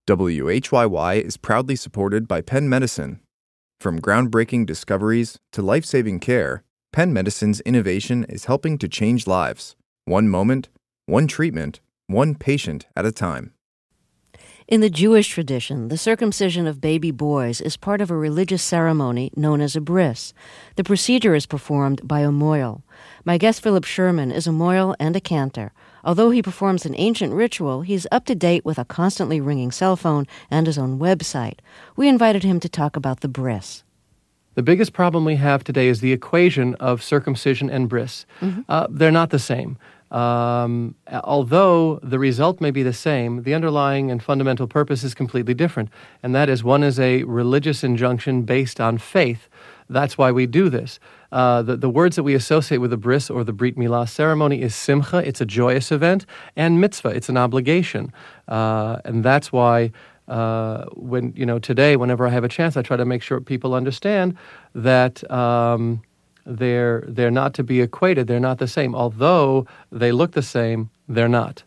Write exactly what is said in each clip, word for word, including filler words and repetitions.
W H Y Y is proudly supported by Penn Medicine. From groundbreaking discoveries to life-saving care, Penn Medicine's innovation is helping to change lives, one moment, one treatment, one patient at a time. In the Jewish tradition, the circumcision of baby boys is part of a religious ceremony known as a bris. The procedure is performed by a mohel. My guest, Philip Sherman, is a mohel and a cantor. Although he performs an ancient ritual, he's up to date with a constantly ringing cell phone and his own website. We invited him to talk about the bris. The biggest problem we have today is the equation of circumcision and bris. Mm-hmm. Uh, they're not the same. Um, although the result may be the same, the underlying and fundamental purpose is completely different. And that is, one is a religious injunction based on faith. That's why we do this. Uh, the, the words that we associate with the bris or the Brit Milah ceremony is simcha, it's a joyous event, and mitzvah, it's an obligation. Uh, and that's why uh, when you know today, whenever I have a chance, I try to make sure people understand that um, They're they're not to be equated. They're not the same. Although they look the same, they're not.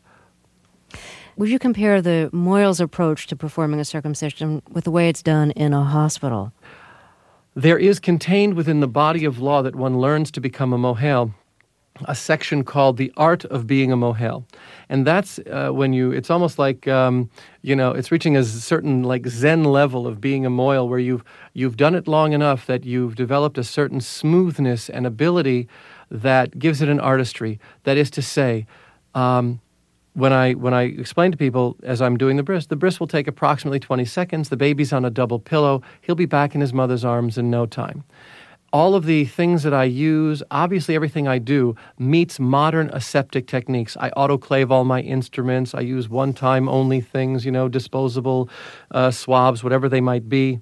Would you compare the mohel's approach to performing a circumcision with the way it's done in a hospital? There is contained within the body of law that one learns to become a mohel a section called the art of being a mohel. And that's uh, when you, it's almost like, um, you know, it's reaching a certain like Zen level of being a mohel where you've, you've done it long enough that you've developed a certain smoothness and ability that gives it an artistry. That is to say, um, when I when I explain to people as I'm doing the bris, the bris will take approximately twenty seconds. The baby's on a double pillow. He'll be back in his mother's arms in no time. All of the things that I use, obviously everything I do, meets modern aseptic techniques. I autoclave all my instruments. I use one-time only things, you know, disposable uh, swabs, whatever they might be.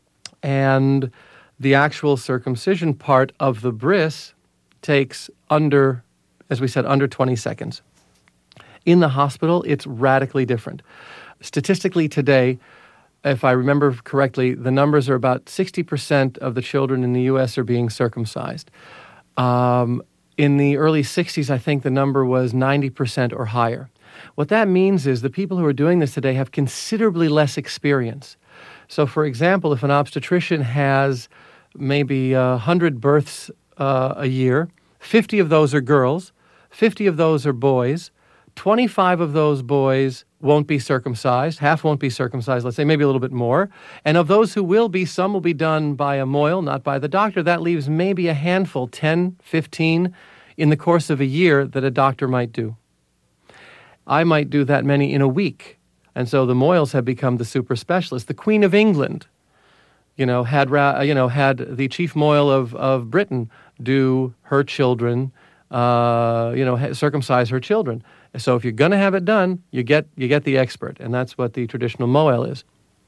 And the actual circumcision part of the bris takes under, as we said, under twenty seconds. In the hospital, it's radically different. Statistically today, if I remember correctly, the numbers are about sixty percent of the children in the U S are being circumcised. Um, in the early sixties, I think the number was ninety percent or higher. What that means is the people who are doing this today have considerably less experience. So, for example, if an obstetrician has maybe one hundred births uh, a year, fifty of those are girls, fifty of those are boys, twenty-five of those boys won't be circumcised, half won't be circumcised, let's say maybe a little bit more. And of those who will be, some will be done by a mohel, not by the doctor. That leaves maybe a handful, ten, fifteen, in the course of a year that a doctor might do. I might do that many in a week. And so the mohels have become the super specialists. The Queen of England, you know, had you know had the chief mohel of, of Britain do her children, uh, you know, circumcise her children. So if you're going to have it done, you get you get the expert, and that's what the traditional mohel is.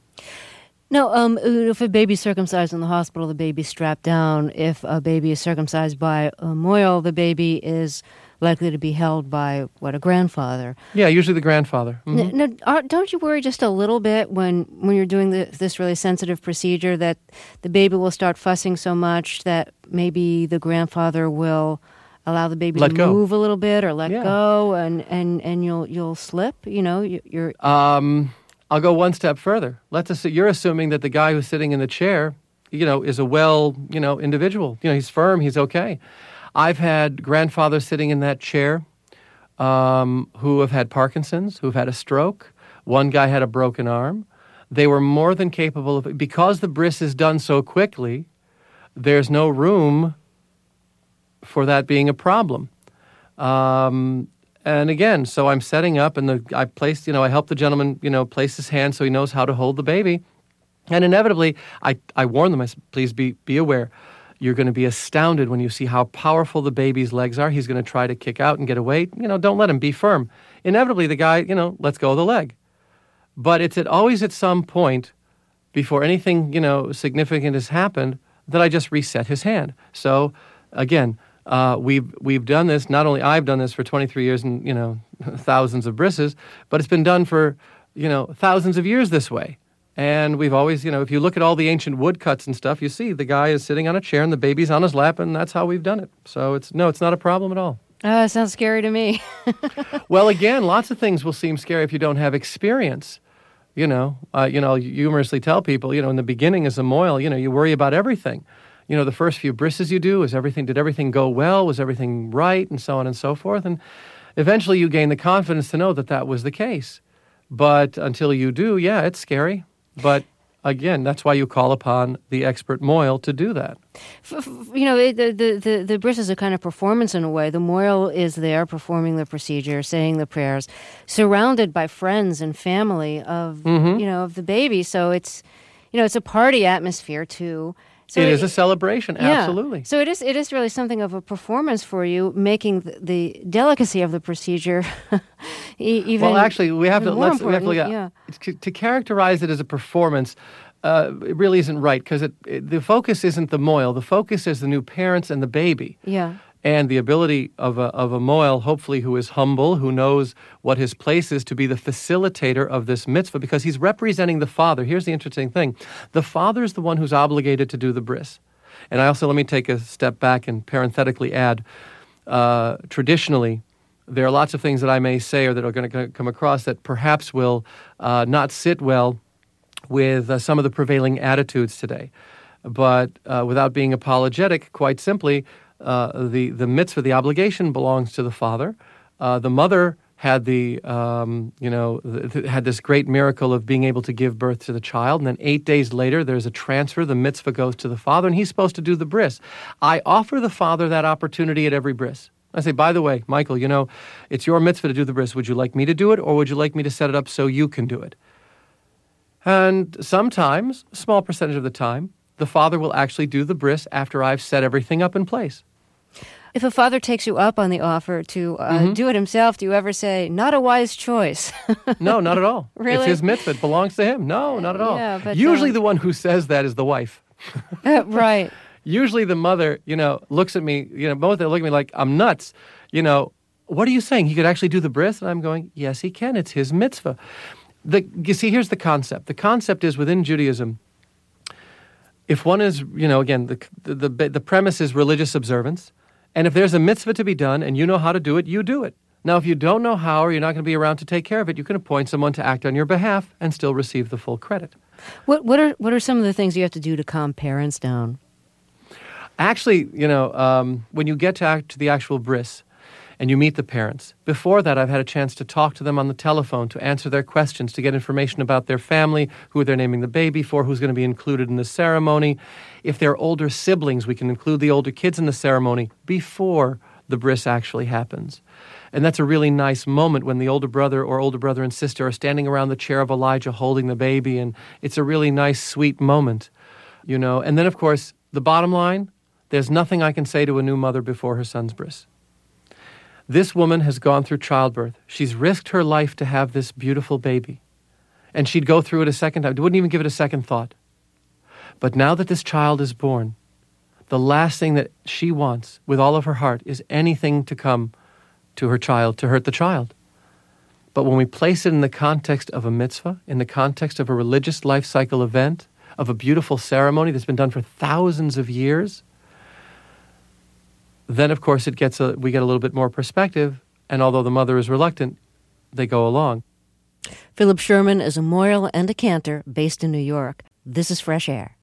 No, um, if a baby's circumcised in the hospital, the baby's strapped down. If a baby is circumcised by a mohel, the baby is likely to be held by, what, a grandfather. Yeah, usually the grandfather. Mm-hmm. Now, now, don't you worry just a little bit when, when you're doing the, this really sensitive procedure that the baby will start fussing so much that maybe the grandfather will allow the baby let to go. move a little bit or let yeah. go, and, and, and you'll you'll slip, you know, you, you're... Um, I'll go one step further. Let's assume, you're assuming that the guy who's sitting in the chair, you know, is a well, you know, individual. You know, he's firm, he's okay. I've had grandfathers sitting in that chair um, who have had Parkinson's, who've had a stroke. One guy had a broken arm. They were more than capable of... Because the bris is done so quickly, there's no room for that being a problem. Um, and again, so I'm setting up, and the, I placed, you know, I help the gentleman, you know, place his hand so he knows how to hold the baby. And inevitably, I, I warn them, I said, please be, be aware. You're going to be astounded when you see how powerful the baby's legs are. He's going to try to kick out and get away. You know, don't let him, be firm. Inevitably, the guy, you know, lets go of the leg. But it's at always at some point before anything, you know, significant has happened that I just reset his hand. So, again, Uh, we've we've done this. Not only I've done this for twenty-three years and, you know, thousands of brises, but it's been done for, you know, thousands of years this way. And we've always, you know, if you look at all the ancient woodcuts and stuff, you see the guy is sitting on a chair and the baby's on his lap, and that's how we've done it. So it's no, it's not a problem at all. Oh, it sounds scary to me. Well, again, lots of things will seem scary if you don't have experience. You know, uh, you know, you humorously tell people, you know, in the beginning as a mohel, you know, you worry about everything. You know, the first few brisses you do, is everything, did everything go well? Was everything right? And so on and so forth. And eventually you gain the confidence to know that that was the case. But until you do, yeah, it's scary. But again, that's why you call upon the expert mohel to do that. F- f- you know, it, the, the, the, the bris is a kind of performance in a way. The mohel is there performing the procedure, saying the prayers, surrounded by friends and family of, mm-hmm. you know, of the baby. So it's, you know, it's a party atmosphere too. So it, it is a celebration, yeah. absolutely. So it is it is really something of a performance for you, making the, the delicacy of the procedure e- even Well, actually, we have to more let's we have to look at yeah. to, to characterize it as a performance. Uh, it really isn't right because it, it, the focus isn't the mohel. The focus is the new parents and the baby. Yeah. And the ability of a, of a mohel, hopefully, who is humble, who knows what his place is to be the facilitator of this mitzvah, because he's representing the father. Here's the interesting thing. The father is the one who's obligated to do the bris. And I also, let me take a step back and parenthetically add, uh, traditionally, there are lots of things that I may say or that are going to come across that perhaps will uh, not sit well with uh, some of the prevailing attitudes today. But uh, without being apologetic, quite simply, Uh, the, the mitzvah, the obligation belongs to the father. Uh, the mother had the, um, you know, th- th- had this great miracle of being able to give birth to the child. And then eight days later, there's a transfer. The mitzvah goes to the father, and he's supposed to do the bris. I offer the father that opportunity at every bris. I say, by the way, Michael, you know, it's your mitzvah to do the bris. Would you like me to do it, or would you like me to set it up so you can do it? And sometimes, a small percentage of the time, the father will actually do the bris after I've set everything up in place. If a father takes you up on the offer to uh, mm-hmm. do it himself, do you ever say, not a wise choice? No, not at all. Really? It's his mitzvah. It belongs to him. No, not at all. Yeah, but, Usually um, the one who says that is the wife. uh, right. Usually the mother, you know, looks at me, you know, both they look at me like I'm nuts. You know, what are you saying? He could actually do the bris? And I'm going, yes, he can. It's his mitzvah. The, you see, here's the concept. The concept is within Judaism, if one is, you know, again, the, the, the, the premise is religious observance. And if there's a mitzvah to be done and you know how to do it, you do it. Now, if you don't know how or you're not going to be around to take care of it, you can appoint someone to act on your behalf and still receive the full credit. What what are what are some of the things you have to do to calm parents down? Actually, you know, um, when you get to, act, to the actual bris and you meet the parents, before that I've had a chance to talk to them on the telephone, to answer their questions, to get information about their family, who they're naming the baby for, who's going to be included in the ceremony. If they're older siblings, we can include the older kids in the ceremony before the bris actually happens. And that's a really nice moment when the older brother or older brother and sister are standing around the chair of Elijah holding the baby, and it's a really nice, sweet moment, you know. And then, of course, the bottom line, there's nothing I can say to a new mother before her son's bris. This woman has gone through childbirth. She's risked her life to have this beautiful baby. And she'd go through it a second time. Wouldn't even give it a second thought. But now that this child is born, the last thing that she wants with all of her heart is anything to come to her child, to hurt the child. But when we place it in the context of a mitzvah, in the context of a religious life cycle event, of a beautiful ceremony that's been done for thousands of years, then, of course, it gets a, we get a little bit more perspective, and although the mother is reluctant, they go along. Philip Sherman is a mohel and a cantor based in New York. This is Fresh Air.